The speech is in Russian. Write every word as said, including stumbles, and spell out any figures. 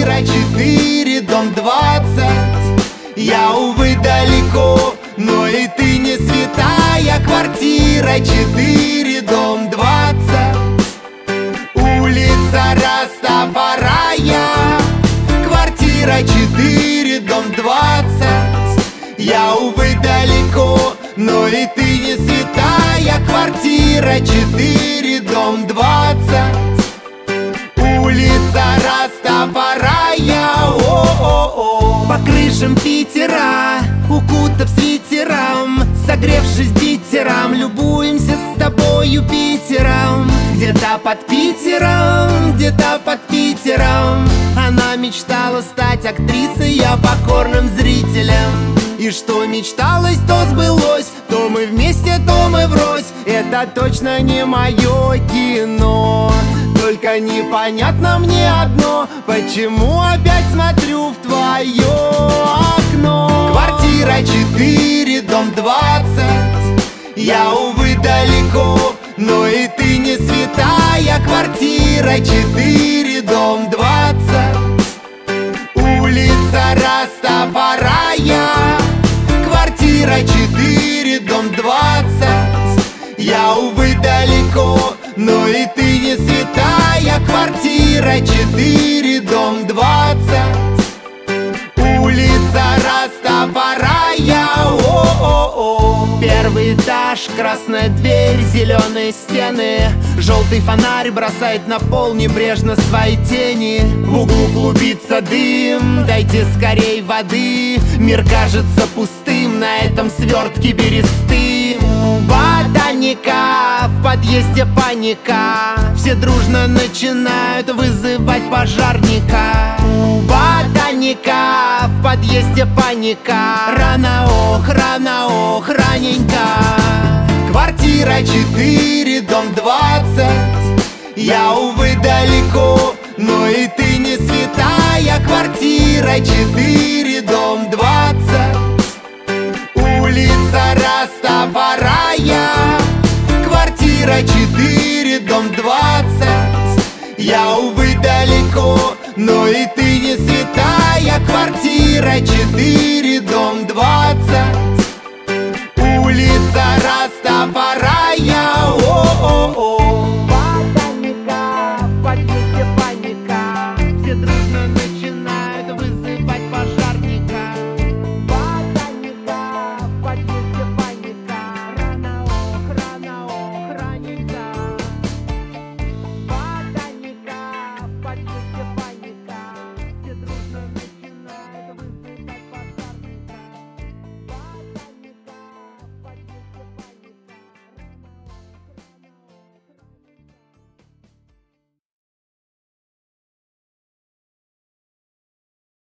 Квартира четыре, дом двадцать. Я, увы, далеко, но и ты не святая. Квартира четыре, дом двадцать. Улица Растафарая. Квартира четыре, дом двадцать. Я, увы, далеко, но и ты не святая. Квартира четыре, дом двадцать. Улица Растафарая. О-о-о. По крышам Питера, укутав свитером, согревшись битером, любуемся с тобою Питером. Где-то под Питером, где-то под Питером она мечтала стать актрисой, я покорным зрителем. И что мечталось, то сбылось. То мы вместе, то мы врозь. Это точно не мое кино. Только непонятно мне одно: почему опять смотрю в твое окно? Квартира четыре, дом двадцать. Я, увы, далеко, но и ты не святая. Квартира четыре, дом двадцать. Улица Растафарая. Квартира четыре, дом двадцать. Я, увы, далеко, но и ты не святая. Квартира четыре, дом двадцать. Улица Растафарая. О-о-о. Первый этаж, красная дверь, зеленые стены. Желтый фонарь бросает на пол небрежно свои тени. В углу клубится дым, дайте скорей воды. Мир кажется пустым на этом свертке бересты. Ботаника, в подъезде паника. Все дружно начинают вызывать пожарника. Ботаника, в подъезде паника. Рано, ох, рано, ох, раненько. Квартира четыре, дом двадцать. Я, увы, далеко, но и ты не святая. Квартира четыре, дом двадцать. Улица Растафарая. Квартира четыре, дом двадцать. Я, увы, далеко, но и ты не святая. Квартира четыре,